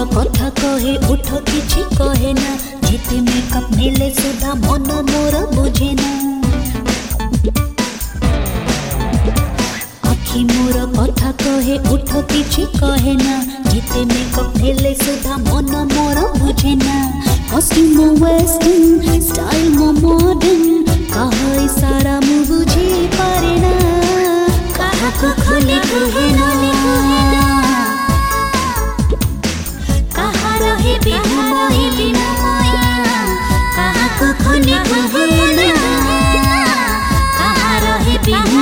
कथा कहे उठ किछि कहे ना जेते मेकअप नेले सुधा मन मोर बुझे ना आखि मोर कथा कहे उठ किछि कहे ना जेते मेकअप नेले सुधा मन मोर बुझे ना कॉस्ट्यूम वेस्टर्न स्टाइल मो मॉडर्न कहा इशारा मु बुझी पारे ना कहा को खोले कहे ना कहा रहे बिना कहा को खोले कहे ना कहा रहे बिना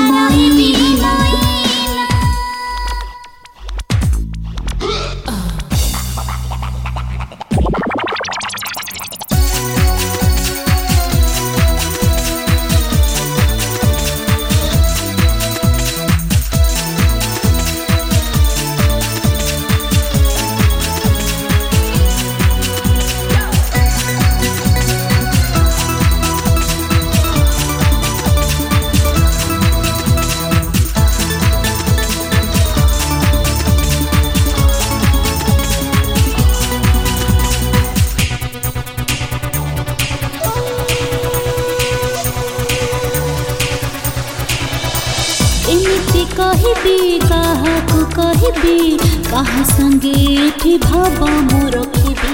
एमिति कहबी काहाकू कहबी कहा संगे एठी भाव मु रखिबी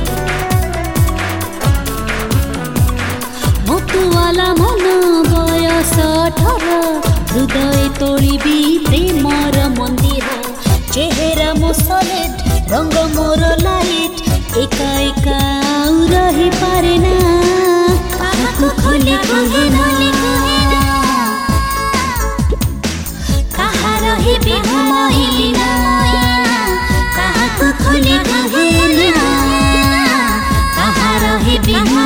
मकुआला मन बयस 18 हृदय तोड़बी प्रेमर मंदिर चेहरा मो सॉलिड रंग मोर लाइट एका एका रही पारे ना काहाकू खोले कहे ना रहे बिना कहा को खोले कहे ना कहा रहे बिना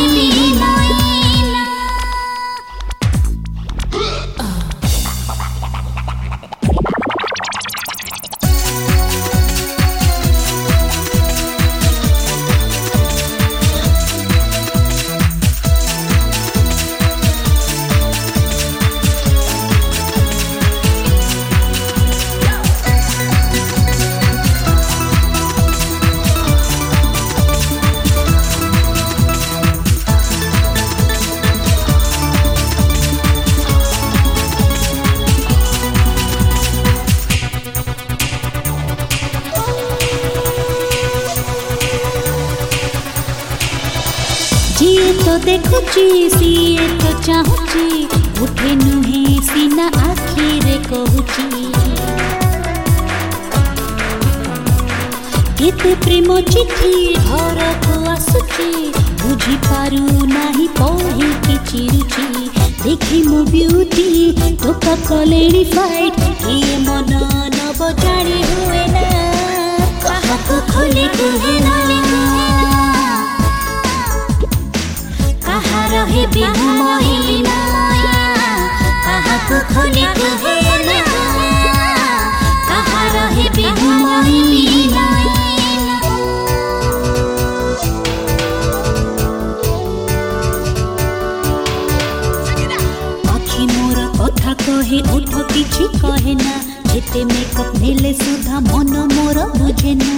जिए तो देखुची सीए तो चाहुची उठे नुहे सीना आखिरे कहूची केते प्रेम चिठी घर को आसुची बुझी पारू नाही पढ़ी कि चिरुची देखी मो ब्यूटी टोका कलेरी फाइट ये मन नब जानी हुए ना कहा को खोले कहे ना कहा रहे बिना कहा को खोले कहे ना कहा रहे बिना आखि मोर कथा कहे उठ किछि कहे ना जेते मेकअप नेले सुधा मन मोर बुझे ना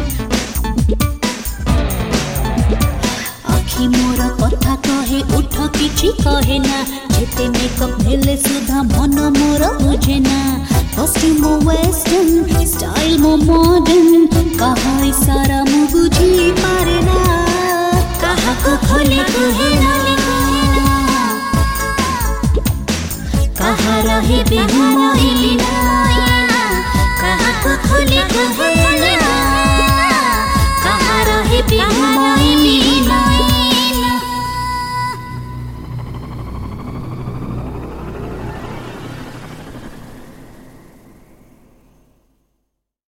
आखि मोर कथा कहे उठ किछि कहे ना जेते मेकअप नेले सुधा मन मोर बुझे ना कॉस्ट्यूम वेस्टर्न स्टाइल मो मॉडर्न कहा इशारा मु बुझी पारे ना कहा को खोले कहे ना कहा रहे बिना